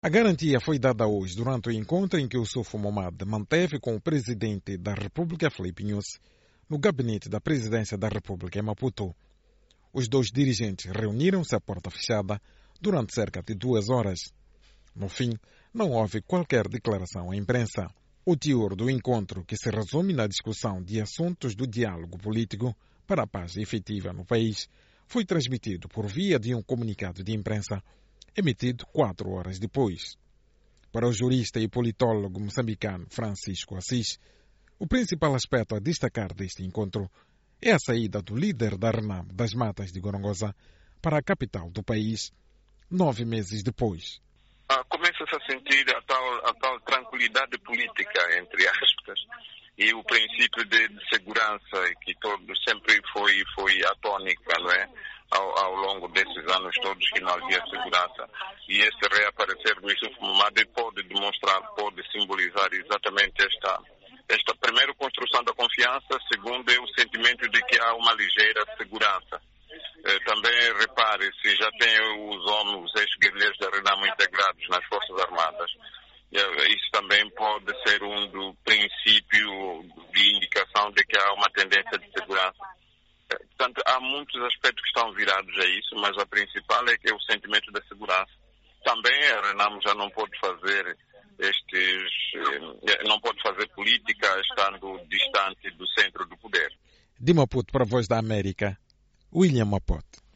A garantia foi dada hoje durante o encontro em que o Sufo Momad manteve com o presidente da República, Filipe Nyusi, no gabinete da presidência da República em Maputo. Os dois dirigentes reuniram-se à porta fechada durante cerca de 2 horas. No fim, não houve qualquer declaração à imprensa. O teor do encontro, que se resume na discussão de assuntos do diálogo político para a paz efetiva no país, foi transmitido por via de um comunicado de imprensa emitido 4 horas depois. Para o jurista e politólogo moçambicano Francisco Assis, o principal aspecto a destacar deste encontro é a saída do líder da RENAM das matas de Gorongosa para a capital do país, 9 meses depois. Começa-se a sentir a tal tranquilidade política, entre aspas, e o princípio de segurança que sempre foi a tônica, não é? Ao longo desses anos todos que não havia segurança. E este reaparecer do Sufo Momad pode demonstrar, pode simbolizar exatamente esta primeiro, construção da confiança, segundo, é o sentimento de que há uma ligeira segurança. Também, repare, se já tem os ex-guerrilheiros da RENAM integrados nas Forças Armadas, isso também pode ser do princípio de indicação de que há uma tendência de segurança. Portanto, há muitos aspectos que estão virados a isso, mas a principal é que é o sentimento da segurança. Também a RENAM já não pode fazer política estando distante do centro do poder. De Maputo para a Voz da América, William Mapote.